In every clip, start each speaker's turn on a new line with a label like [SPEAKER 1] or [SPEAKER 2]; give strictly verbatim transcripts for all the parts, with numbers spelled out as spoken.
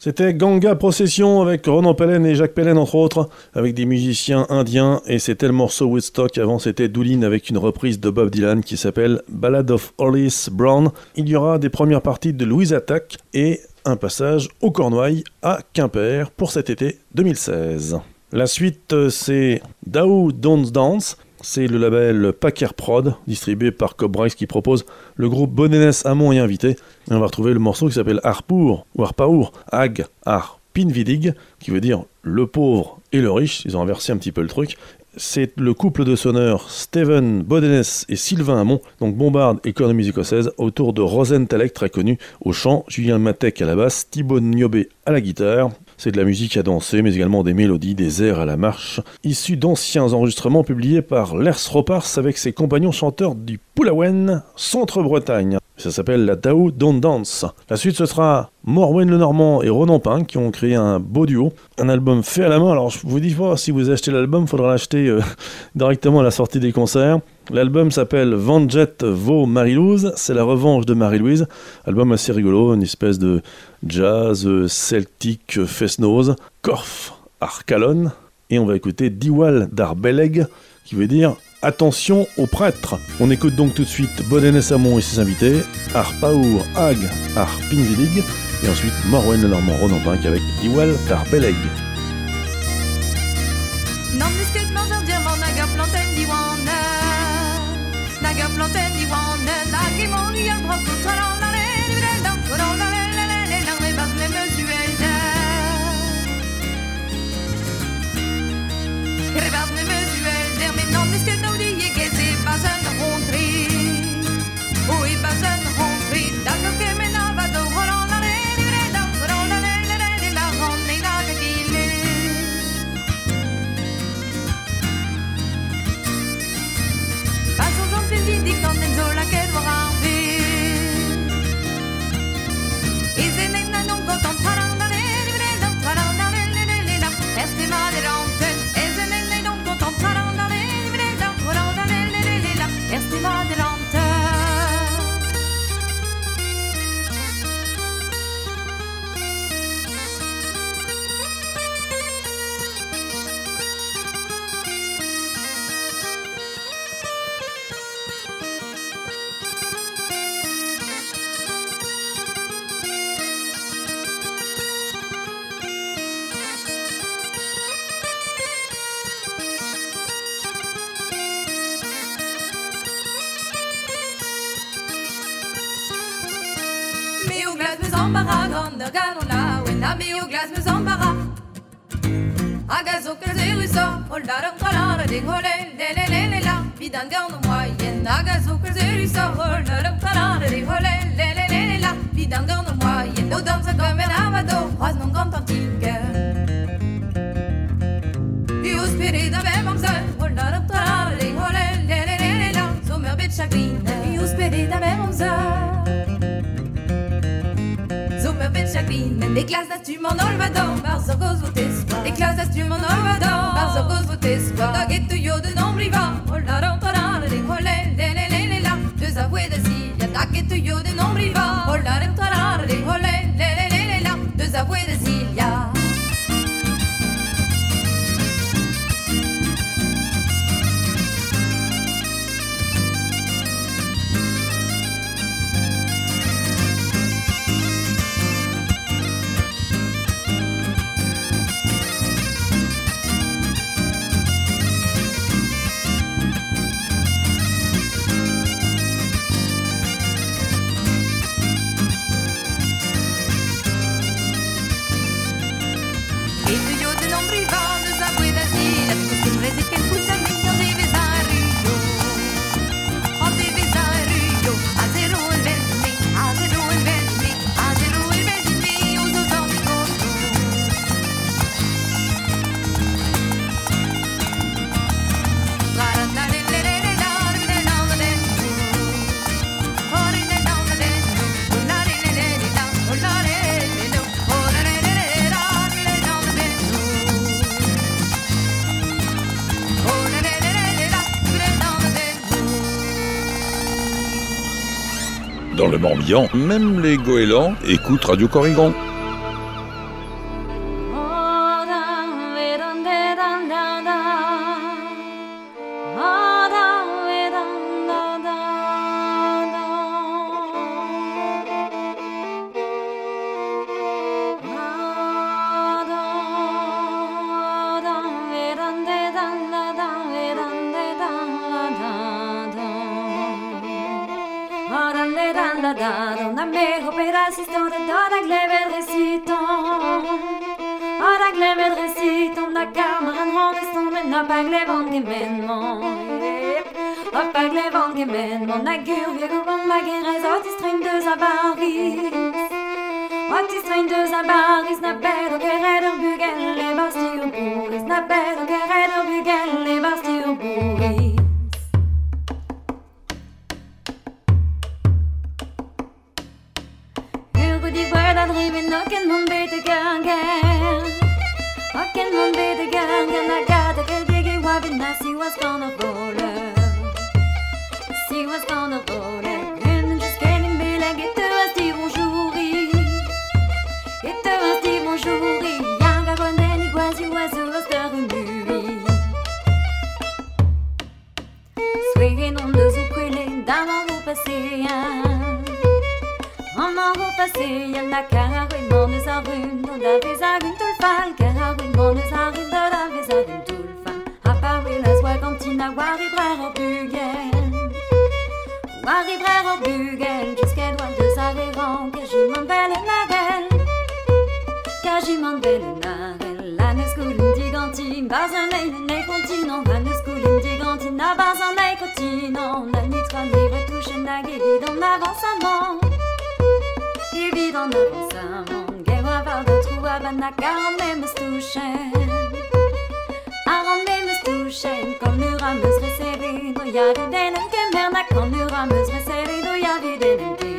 [SPEAKER 1] C'était Ganga Procession avec Ronan Pellen et Jacques Pellen entre autres, avec des musiciens indiens, et c'était le morceau Woodstock. Avant c'était Doolin avec une reprise de Bob Dylan qui s'appelle Ballad of Hollis Brown. Il y aura des premières parties de Louise Attaque et un passage au Cornouailles à Quimper pour cet été deux mille seize. La suite c'est Dao Don't Dance. C'est le label Packer Prod, distribué par Cobrex, qui propose le groupe Bodenès Amon et invité. Et on va retrouver le morceau qui s'appelle Harpour, ou Harpaour, Ag, Har, Pinvidig, qui veut dire le pauvre et le riche. Ils ont inversé un petit peu le truc. C'est le couple de sonneurs Steven Bodenès et Sylvain Amon, donc bombarde et cornemuse écossaise, autour de Rosentalek, très connu au chant, Julien Matek à la basse, Thibaut Niobé à la guitare. C'est de la musique à danser, mais également des mélodies, des airs à la marche, issus d'anciens enregistrements publiés par Lers Ropars avec ses compagnons chanteurs du Poulaouen, Centre-Bretagne. Ça s'appelle la Dao Don't Dance. La suite, ce sera Morwen le Normand et Ronan Pin qui ont créé un beau duo, un album fait à la main. Alors je vous dis pas, si vous achetez l'album, il faudra l'acheter euh, directement à la sortie des concerts. L'album s'appelle Vanjet Vaux Marie-Louise, c'est la revanche de Marie-Louise. Album assez rigolo, une espèce de jazz celtique fest-noz, Corf Arcalon, et on va écouter Diwal d'Arbeleg, qui veut dire attention aux prêtres. On écoute donc tout de suite Bodenès Amon et ses invités, Harpaour Ag Har Pinvidig, et ensuite Morwen le Normand Ronan Pin avec Diwal d'Arbeleg.
[SPEAKER 2] Naga planten di wane, nagi mon yal broko taran la le, le dan koran la le le le le le me bas me mesuel da. Le bas me mesuel da, mais non est-ce que nous dit que c'est pas un rentrée. Oui, pas un rentrée, d'accord que me na va do koran la le, le dan koran la le le le la ronne naga kile. Di condenso la che vorrà e se ne non content paranda le le le paranda le le le la este maderante e se ne non content paranda le le le paranda le le le la este maderante. Garola, when I be your glass, Miss Ambara. I got so crazy, so hold out of color, the hole, le le le le la, be done down the way, and I got so crazy, so hold out of color, the hole, le le le le la, be done down the way, and no dance a come and have a do, was non content girl. You spirit of them, hold out of color, the hole, le le le le la, so me bit chagrin, you spirit of them, men det klassas du mon olvadon, barzo goz vot espoir. Det klassas du mon olvadon, barzo goz vot espoir. Da get du jo de non briva, holla ron tarare, det holle, le le le le la. Deux avoués de Silja, da get du jo de non briva, holla ron tarare, det holle, le le le le la. Deux avoués de Silja.
[SPEAKER 3] Dans le Morbihan, même les goélands écoutent Radio Corrigan. la da donna me opera assistante donna glevel recitant Ada glevel recitant la kameran håndestånd men na pas glevan gemenman Na pas glevan gemenman na gurgego van mageres otis treindeus a Paris Otis treindeus a Paris na bed og gereder bugel le bastur boris na bed og gereder bugel le bastur boris Die woorden driven ook in mijn beter gangen Ook in mijn beter gangen Na gata que digi wabin na si was gonna roller Si was gonna roller En just getting me like it was die bonjouri It was die bonjouri Yanga gwanden iguazi was was de rumui Swinging on de zoekwele Dans mon passé On en repassé, y'a la carrément de sa rune, on avait sa rune tout le fall, carrément de sa rune, on avait sa rune tout le fall. À Paris, la soie cantina, Wari brer au bugel, Wari brer au bugel, jusqu'à droite de sa révent, que j'y m'en belle narelle, que j'y m'en belle narelle, la nescoulin diganti, bazanay, ne continent, la nescoulin diganti, na bazanay continent, la nitra ni retouche, na guédi dans l'avancement. Il vit dans l'avancement, guerre à part de trou à banaka, on aime se toucher. On aime se toucher, comme le rameuse resserré, do ya vide nem que merda, comme le rameuse resserré, do ya vide nem que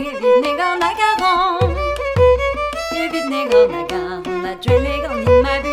[SPEAKER 3] Evit negan nagan, la djelegan in ma vue